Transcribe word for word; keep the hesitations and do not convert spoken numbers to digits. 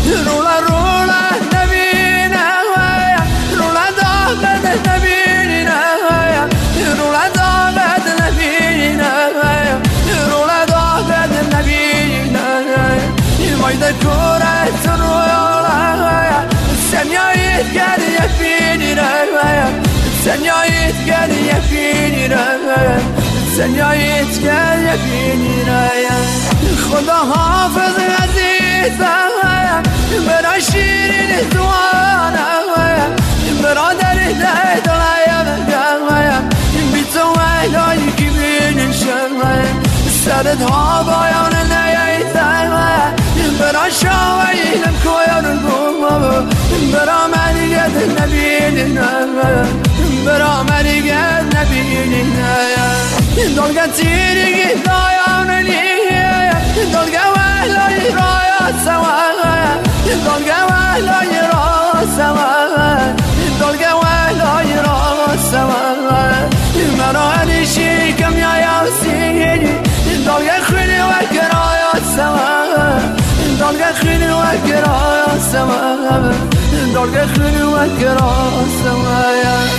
رولا رولا نبينا رولا دابد نبينا رولا دابد نبينا رولا دابد نبينا مايدا كورة رولا سنيايت قال يفينينا سنيايت قال يفينينا سنيايت قال يفينينا خدا حافظ عزيزا برا شیرین زوانا برادر دلایا بی تو وحدایی که بینشم سرت ها بایان نیایتم برا شاویلم کویان بوم برا ملیگت نبینیم برا ملیگت نبینیم دلگا تیریگی دایان نیه دلگا وحدایی رایات سواه دلگا وحدایی را سواه دلگا وحدایی را سواه مرا هنیشی کم یا یاسیگی دلگا خیلی وکرایات سواه دلگا خیلی وکرایات سواه دلگا خیلی وکرایات سواه